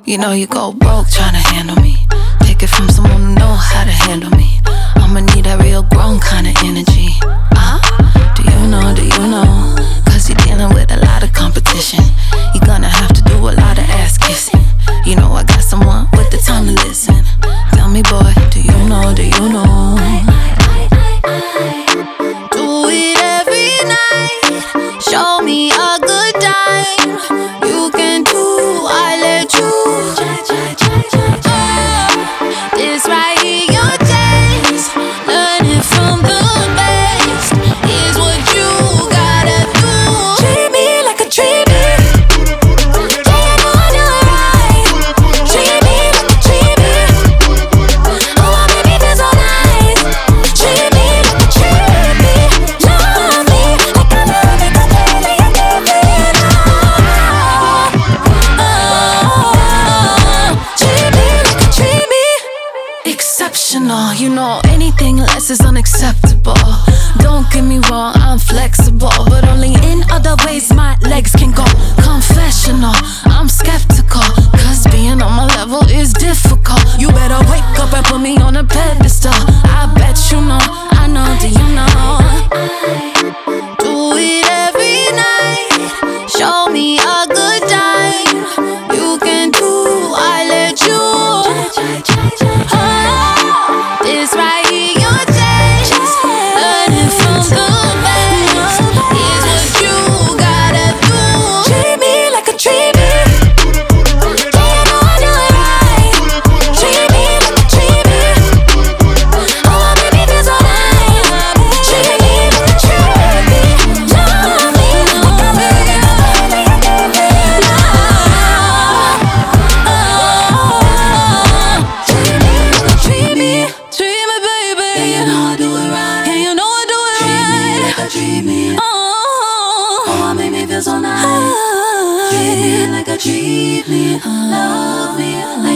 You know you go broke tryna handle me. Take it from someone who know how to handle me. I'ma need that real grown kind of energy. Do you know, do you know? Cause you're dealing with a lot of competition. You're gonna have to do a lot of ass kissing. You know I got someone with the time to listen. Tell me boy, do you know, do you know? Do it every night. Show me a good time. You can do, I let you. This right here, your taste. Learning from the best is what you gotta do. Treat me like a treat me. Yeah, you know I do it right. Treat me like a treat me. Oh, I make me feel so nice. Treat me like a treat me. Love me like I love it completely. I give it all. Treat me like a treat me. Exceptional, you know anything less is unacceptable. Don't get me wrong, I'm flexible, but only in other ways my legs can go. Confessional, I'm skeptical, cause being on my level is difficult. You better wake up and put me on a pedestal. I bet you know, I know, do you know? Do it every night. Show me a good time. You can do, I let you. This right here, your taste. Learning from the best is what you gotta do. Treat me like a treat me. Yeah, you know I do it right. Treat me like a treat me. Oh, I make me feel so nice. Treat me like a treat me. Love me like I love it completely. I give it all. Treat me like a treat me. Treat me, baby. Yeah, you know I do it right. Yeah, you know I do it right. Treat me like a treat me. Oh, Oh, make me feel so nice. Treat me like a treat me. Love me like